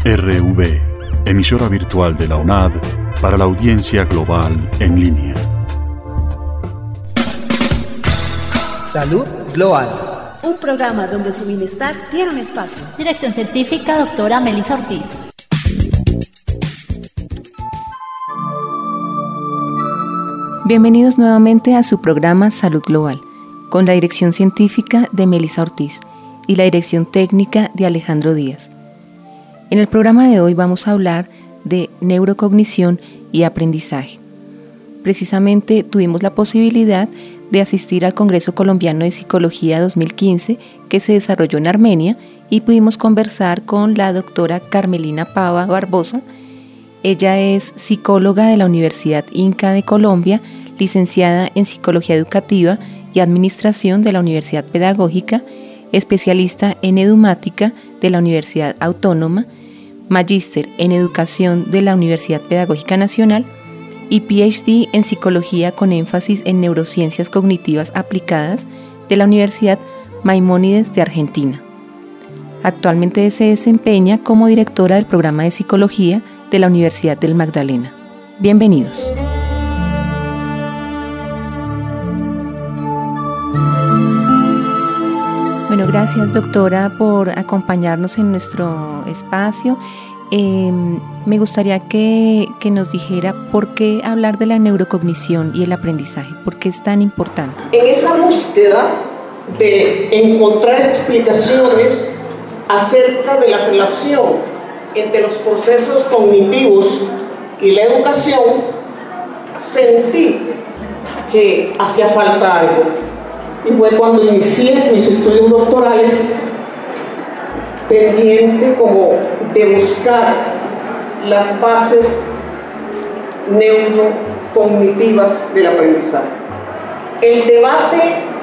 RV, emisora virtual de la UNAD para la audiencia global en línea. Salud Global. Un programa donde su bienestar tiene un espacio. Dirección científica, doctora Melissa Ortiz. Bienvenidos nuevamente a su programa Salud Global, con la dirección científica de Melissa Ortiz y la dirección técnica de Alejandro Díaz. En el programa de hoy vamos a hablar de neurocognición y aprendizaje. Precisamente tuvimos la posibilidad de asistir al Congreso Colombiano de Psicología 2015 que se desarrolló en Armenia y pudimos conversar con la doctora Carmelina Pava Barbosa. Ella es psicóloga de la Universidad Inca de Colombia, licenciada en Psicología Educativa y Administración de la Universidad Pedagógica, especialista en Edumática de la Universidad Autónoma, magíster en Educación de la Universidad Pedagógica Nacional y PhD en Psicología con énfasis en Neurociencias Cognitivas Aplicadas de la Universidad Maimónides de Argentina. Actualmente se desempeña como directora del programa de Psicología de la Universidad del Magdalena. Bienvenidos. Bueno, gracias doctora por acompañarnos en nuestro espacio. Me gustaría que nos dijera por qué hablar de la neurocognición y el aprendizaje, por qué es tan importante. En esa búsqueda de encontrar explicaciones acerca de la relación entre los procesos cognitivos y la educación, sentí que hacía falta algo. Y fue cuando inicié mis estudios doctorales, pendiente como de buscar las bases neurocognitivas del aprendizaje. El debate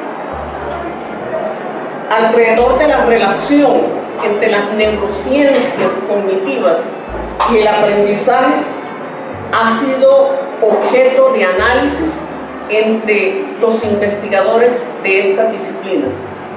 alrededor de la relación entre las neurociencias cognitivas y el aprendizaje ha sido objeto de análisis entre los investigadores de estas disciplinas.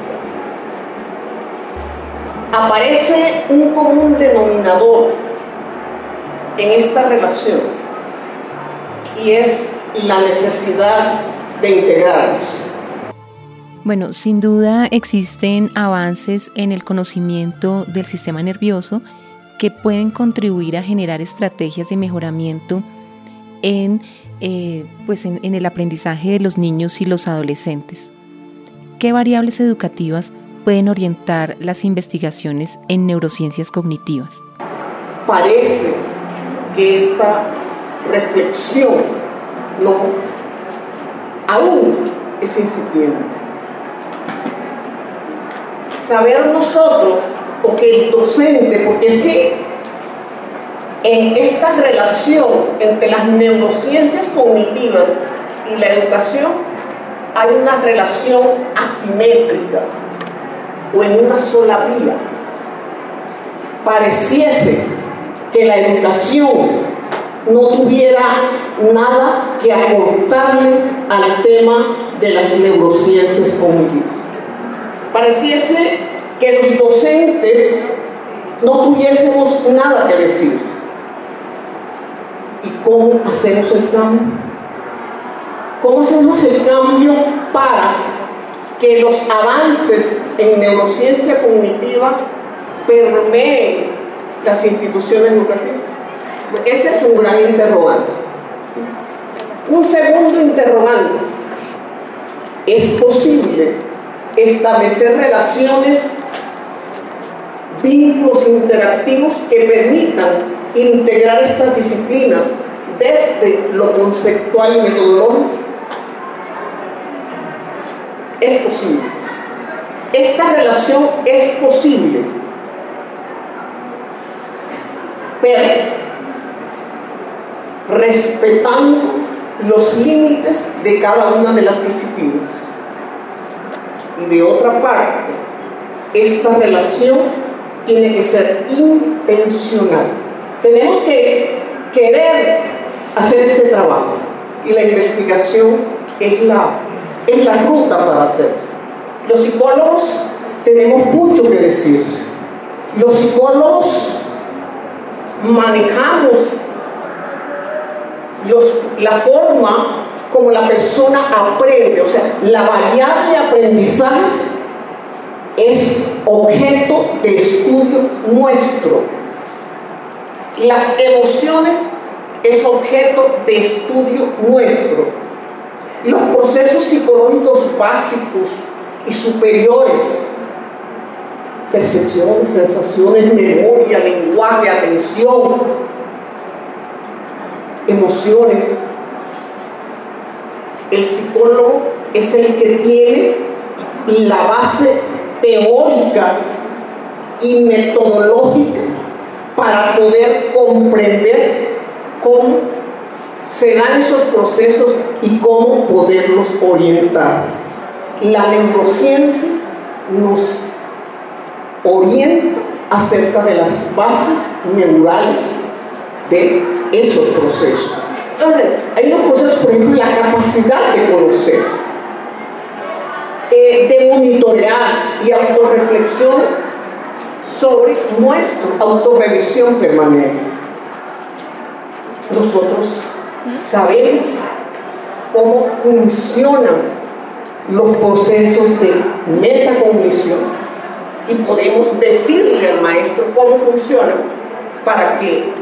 Aparece un común denominador en esta relación y es la necesidad de integrarnos. Bueno, sin duda existen avances en el conocimiento del sistema nervioso que pueden contribuir a generar estrategias de mejoramiento en el aprendizaje de los niños y los adolescentes. ¿Qué variables educativas pueden orientar las investigaciones en neurociencias cognitivas? Parece que esta reflexión aún es incipiente. Saber nosotros, o que el docente, porque es que en esta relación entre las neurociencias cognitivas y la educación hay una relación asimétrica o en una sola vía. Pareciese que la educación no tuviera nada que aportarle al tema de las neurociencias cognitivas. Pareciese que los docentes no tuviésemos nada que decir. ¿Y cómo hacemos el cambio? ¿Cómo hacemos el cambio para que los avances en neurociencia cognitiva permeen las instituciones educativas? Este es un gran interrogante. Un segundo interrogante: ¿es posible establecer relaciones, vínculos interactivos que permitan integrar estas disciplinas desde lo conceptual y metodológico? Es posible. Esta relación es posible, pero respetando los límites de cada una de las disciplinas. Y de otra parte, esta relación tiene que ser intencional. Tenemos que querer hacer este trabajo y la investigación es la ruta para hacerlo. Los psicólogos tenemos mucho que decir. Los psicólogos manejamos la forma como la persona aprende, o sea, la variable aprendizaje es objeto de estudio nuestro. Las emociones es objeto de estudio nuestro. Los procesos psicológicos básicos y superiores, percepciones, sensaciones, memoria, lenguaje, atención, emociones. El psicólogo es el que tiene la base teórica y metodológica para poder comprender cómo se dan esos procesos y cómo poderlos orientar. La neurociencia nos orienta acerca de las bases neurales de esos procesos. Entonces, hay unos procesos, por ejemplo, la capacidad de conocer, de monitorear y autorreflexión sobre nuestra autorrevisión permanente. Nosotros sabemos cómo funcionan los procesos de metacognición y podemos decirle al maestro cómo funcionan para que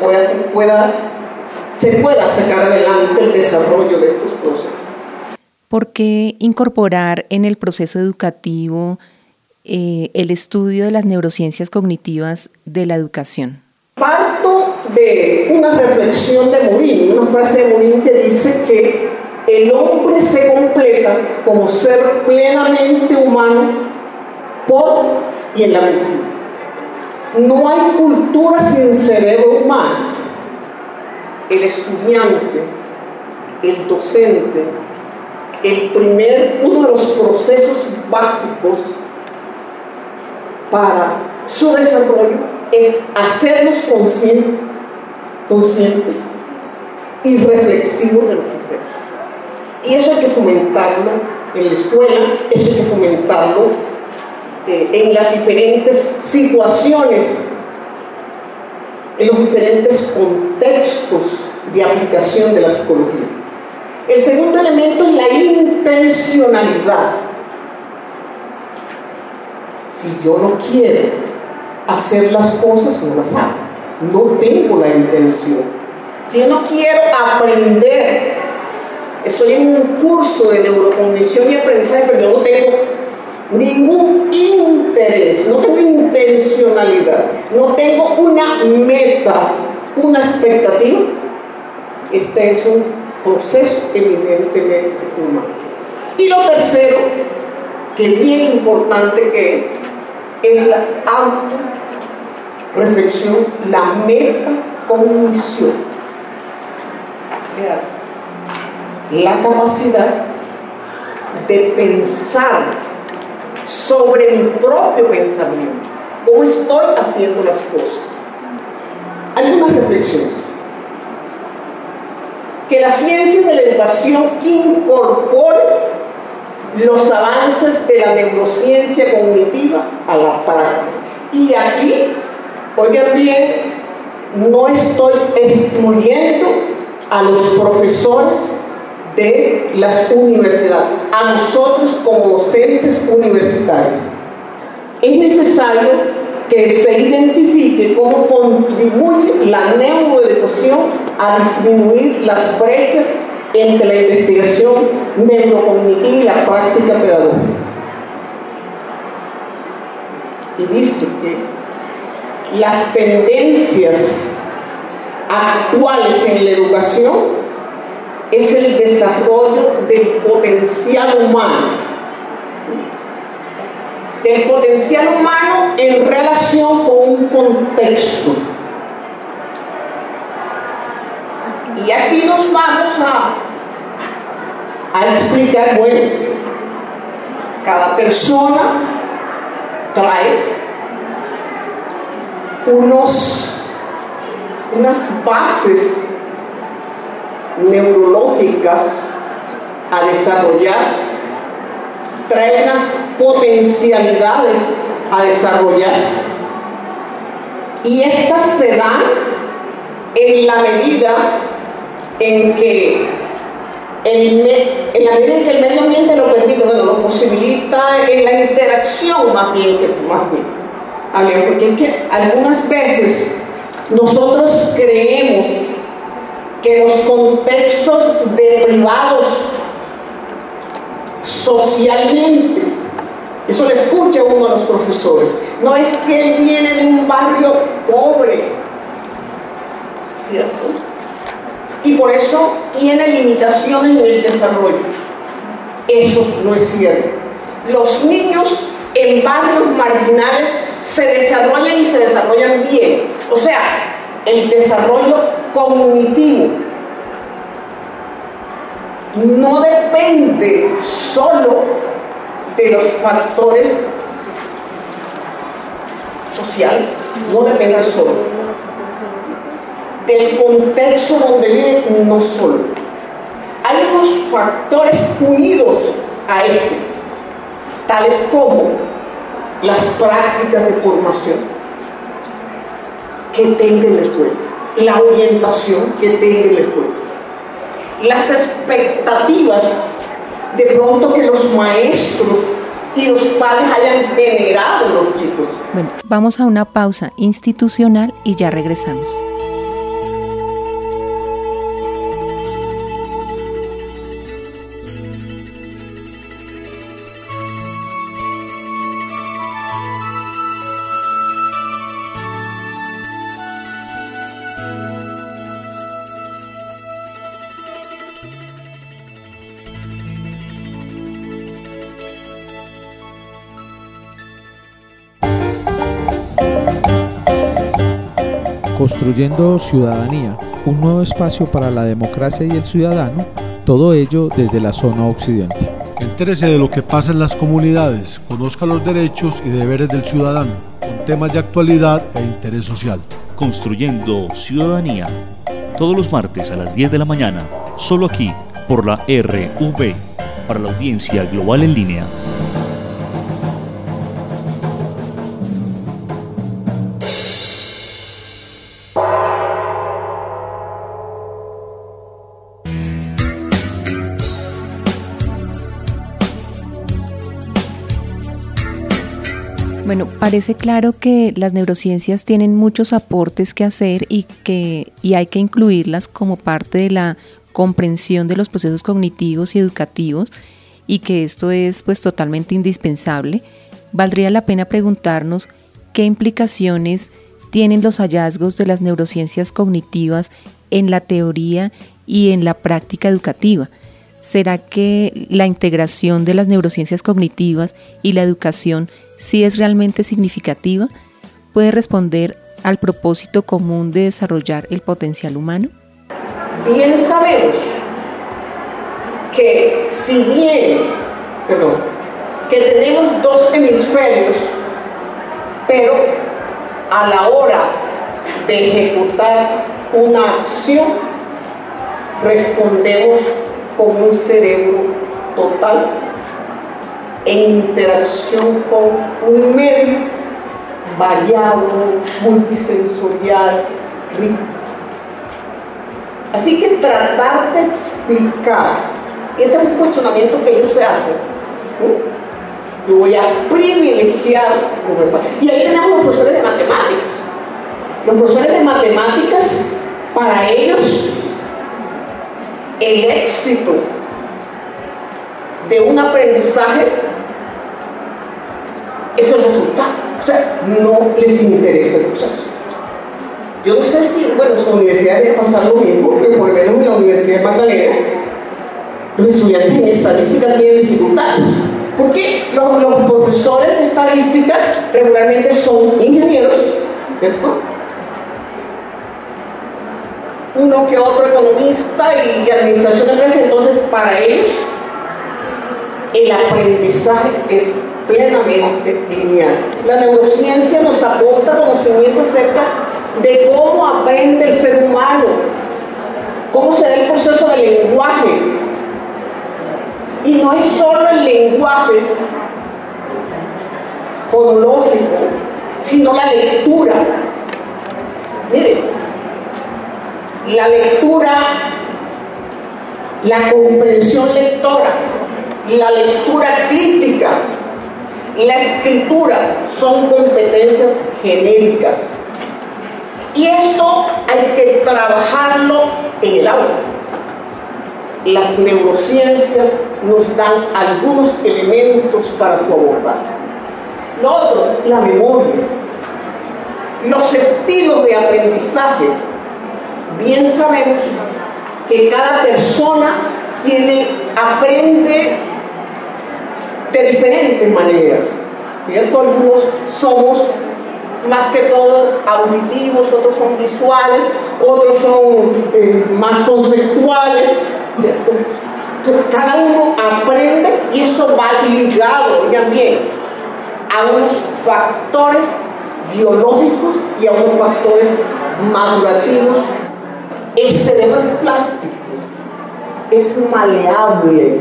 se pueda sacar adelante el desarrollo de estos procesos. ¿Por qué incorporar en el proceso educativo el estudio de las neurociencias cognitivas de la educación? Parto de una reflexión de Morin, una frase de Morin que dice que el hombre se completa como ser plenamente humano por y en la cultura. No hay cultura sin cerebro humano. El estudiante, el docente, uno de los procesos básicos para su desarrollo es hacernos conscientes y reflexivos de lo que hacemos. Y eso hay que fomentarlo en la escuela, eso hay que fomentarlo en las diferentes situaciones, en los diferentes contextos de aplicación de la psicología. El segundo elemento es la intencionalidad. Si yo no quiero hacer las cosas, no las hago. No tengo la intención. Si yo no quiero aprender, estoy en un curso de neurocognición y aprendizaje, pero yo no tengo ningún interés, no tengo intencionalidad, no tengo una meta, una expectativa. Este es un proceso evidentemente humano. Y lo tercero, que es bien importante que es la autorreflexión, la metacognición. O sea, la capacidad de pensar sobre mi propio pensamiento, cómo estoy haciendo las cosas. Algunas reflexiones. Que la ciencia de la educación incorpore los avances de la neurociencia cognitiva a la práctica. Y aquí, oigan bien, no estoy excluyendo a los profesores de las universidades, a nosotros como docentes universitarios. Es necesario que se identifique cómo contribuye la neuroeducación a disminuir las brechas entre la investigación neurocognitiva y la práctica pedagógica. Y dice que las tendencias actuales en la educación es el desarrollo del potencial humano. Del potencial humano en relación con un contexto. Y aquí nos vamos a explicar, bueno, cada persona trae unas bases neurológicas a desarrollar, trae unas potencialidades a desarrollar, y estas se dan en la medida en que el medio ambiente lo permite, bueno, lo posibilita en la interacción más bien. Porque es que algunas veces nosotros creemos que los contextos deprivados socialmente, eso le escucha uno a los profesores, no es que él viene de un barrio pobre, ¿cierto? Y por eso tiene limitaciones en el desarrollo. Eso no es cierto. Los niños en barrios marginales se desarrollan y se desarrollan bien. O sea, el desarrollo cognitivo no depende solo de los factores sociales, no depende solo del contexto donde vive, no solo. Hay unos factores unidos a este, tales como las prácticas de formación que tenga en la escuela, la orientación que tenga en la escuela, las expectativas de pronto que los maestros y los padres hayan generado en los chicos. Bueno, vamos a una pausa institucional y ya regresamos. Construyendo ciudadanía, un nuevo espacio para la democracia y el ciudadano, todo ello desde la zona occidente. Entérese de lo que pasa en las comunidades, conozca los derechos y deberes del ciudadano, con temas de actualidad e interés social. Construyendo ciudadanía, todos los martes a las 10 de la mañana, solo aquí, por la RV, para la audiencia global en línea. Bueno, parece claro que las neurociencias tienen muchos aportes que hacer y hay que incluirlas como parte de la comprensión de los procesos cognitivos y educativos, y que esto es pues totalmente indispensable. Valdría la pena preguntarnos qué implicaciones tienen los hallazgos de las neurociencias cognitivas en la teoría y en la práctica educativa. ¿Será que la integración de las neurociencias cognitivas y la educación sí es realmente significativa? ¿Puede responder al propósito común de desarrollar el potencial humano? Bien sabemos que que tenemos dos hemisferios, pero a la hora de ejecutar una acción respondemos con un cerebro total en interacción con un medio variado, multisensorial, rico. Así que tratar de explicar, y este es un cuestionamiento que ellos se hacen, yo voy a privilegiar, y ahí tenemos los profesores de matemáticas. Los profesores de matemáticas, para ellos, el éxito de un aprendizaje es el resultado. O sea, no les interesa el proceso. Yo no sé si, bueno, en su universidad debe pasar lo mismo, pero por lo menos en la Universidad de Magdalena, los estudiantes en estadística tienen dificultades. Porque los profesores de estadística regularmente son ingenieros, ¿cierto? Uno que otro economista y administración de empresas. Entonces para ellos el aprendizaje es plenamente lineal. La neurociencia nos aporta conocimiento acerca de cómo aprende el ser humano, cómo se da el proceso del lenguaje, y no es solo el lenguaje fonológico, sino la lectura. Miren, la lectura, la comprensión lectora, la lectura crítica, la escritura son competencias genéricas. Y esto hay que trabajarlo en el aula. Las neurociencias nos dan algunos elementos para su abordaje. Lo otro, la memoria. Los estilos de aprendizaje. Bien sabemos que cada persona aprende de diferentes maneras, ¿cierto? Algunos somos más que todo auditivos, otros son visuales, otros son más conceptuales, ¿cierto? Cada uno aprende y eso va ligado, oigan bien, a unos factores biológicos y a unos factores madurativos. El cerebro es plástico, es maleable.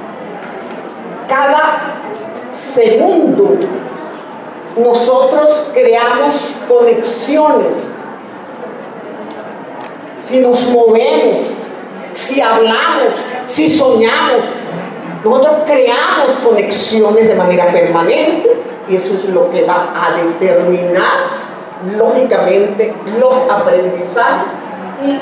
Cada segundo nosotros creamos conexiones. Si nos movemos, si hablamos, si soñamos, nosotros creamos conexiones de manera permanente y eso es lo que va a determinar lógicamente los aprendizajes y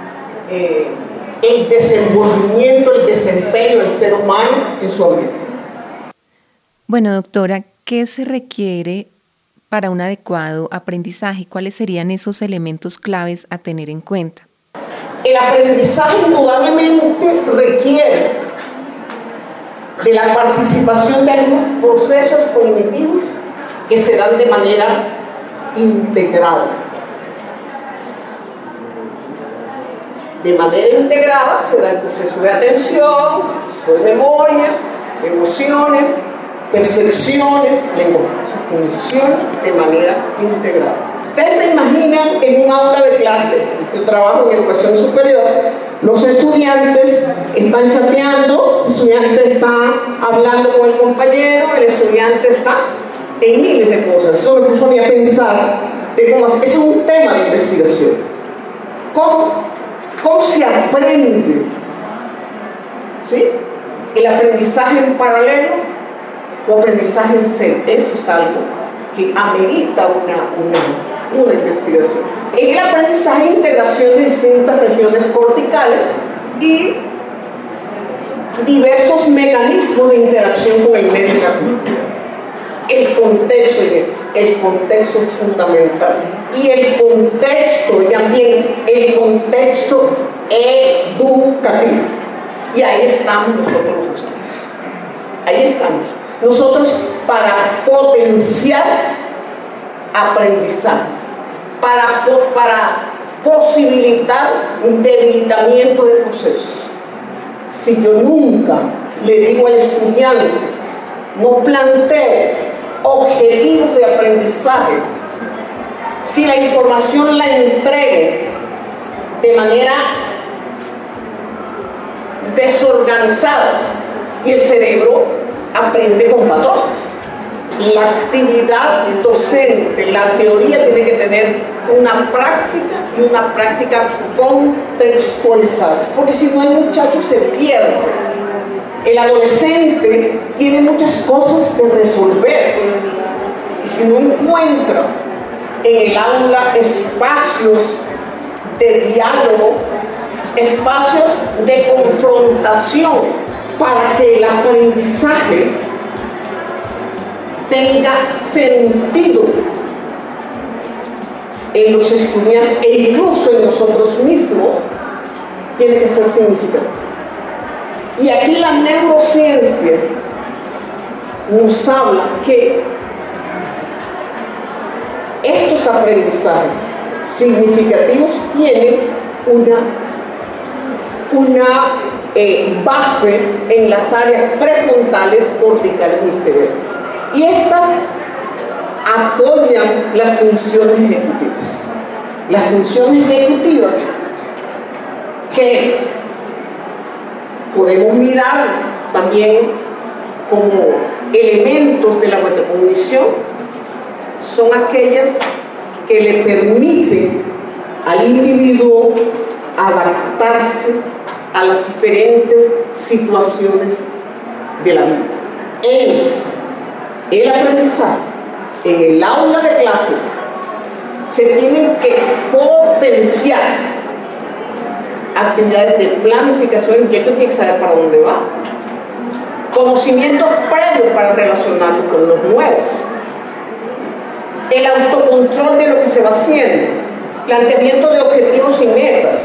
el desenvolvimiento, el desempeño del ser humano en su ambiente. Bueno, doctora, ¿qué se requiere para un adecuado aprendizaje? ¿Cuáles serían esos elementos claves a tener en cuenta? El aprendizaje indudablemente requiere de la participación de algunos procesos cognitivos que se dan de manera integrada. De manera integrada se da el proceso de atención, de memoria, de emociones, percepciones, lenguaje, función de manera integrada. Ustedes se imaginan en un aula de clase, yo trabajo en educación superior, los estudiantes están chateando, el estudiante está hablando con el compañero, el estudiante está en miles de cosas. Eso me puso a mí a pensar de cómo ese es un tema de investigación. ¿Cómo se aprende? ¿Sí? El aprendizaje en paralelo o aprendizaje en serio. Eso es algo que amerita una investigación. En el aprendizaje hay integración de distintas regiones corticales y diversos mecanismos de interacción con el medio y la cultura. El contexto es fundamental. Y el contexto, también el contexto educativo. Y ahí estamos nosotros. Ahí estamos. Nosotros para potenciar aprendizaje, para posibilitar un debilitamiento de procesos. Si yo nunca le digo al estudiante, no planteo objetivos de aprendizaje, si la información la entrego de manera desorganizada y el cerebro aprende con patrones. La actividad docente, la teoría tiene que tener una práctica y una práctica contextualizada, porque si no el muchacho se pierde. El adolescente tiene muchas cosas que resolver y si no encuentra en el aula espacios de diálogo, espacios de confrontación para que el aprendizaje tenga sentido en los estudiantes e incluso en nosotros mismos, tiene que ser significativo. Y aquí la neurociencia nos habla que estos aprendizajes significativos tienen una base en las áreas prefrontales corticales del cerebro. Y estas apoyan las funciones ejecutivas. Las funciones ejecutivas que podemos mirar también como elementos de la metacognición son aquellas que le permiten al individuo adaptarse a las diferentes situaciones de la vida. En el aprendizaje, en el aula de clase, se tienen que potenciar actividades de planificación, y esto tiene que saber para dónde va. Conocimientos previos para relacionarnos con los nuevos. El autocontrol de lo que se va haciendo. Planteamiento de objetivos y metas.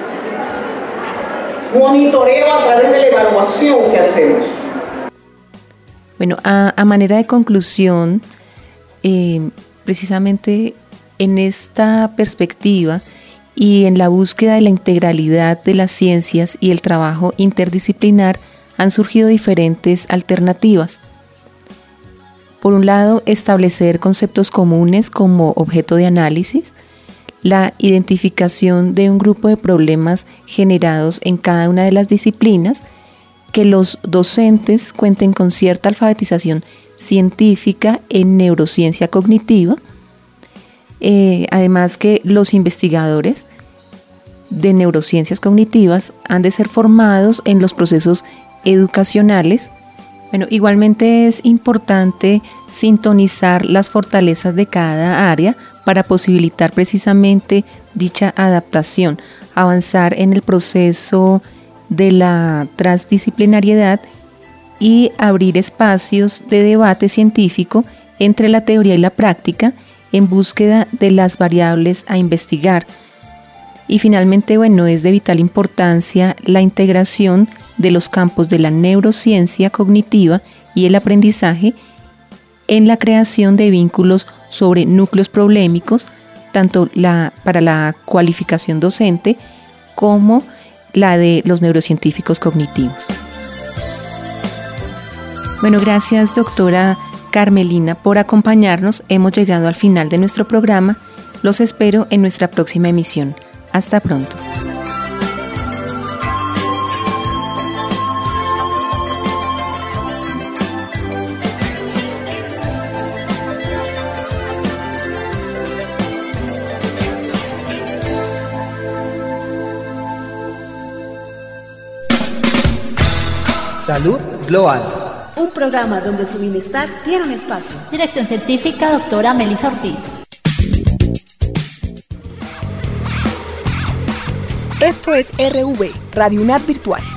Monitoreo a través de la evaluación que hacemos. Bueno, a manera de conclusión, precisamente en esta perspectiva y en la búsqueda de la integralidad de las ciencias y el trabajo interdisciplinar, han surgido diferentes alternativas. Por un lado, establecer conceptos comunes como objeto de análisis, la identificación de un grupo de problemas generados en cada una de las disciplinas, que los docentes cuenten con cierta alfabetización científica en neurociencia cognitiva, además que los investigadores de neurociencias cognitivas han de ser formados en los procesos educacionales. Bueno, igualmente es importante sintonizar las fortalezas de cada área para posibilitar precisamente dicha adaptación, avanzar en el proceso de la transdisciplinariedad y abrir espacios de debate científico entre la teoría y la práctica en búsqueda de las variables a investigar. Y finalmente, bueno, es de vital importancia la integración de los campos de la neurociencia cognitiva y el aprendizaje en la creación de vínculos sobre núcleos problemáticos, tanto para la cualificación docente como la de los neurocientíficos cognitivos. Bueno, gracias, doctora Carmelina, por acompañarnos. Hemos llegado al final de nuestro programa. Los espero en nuestra próxima emisión. Hasta pronto. Salud Global. Un programa donde su bienestar tiene un espacio. Dirección científica, doctora Melissa Ortiz. Esto es RV, Radio UNAD Virtual.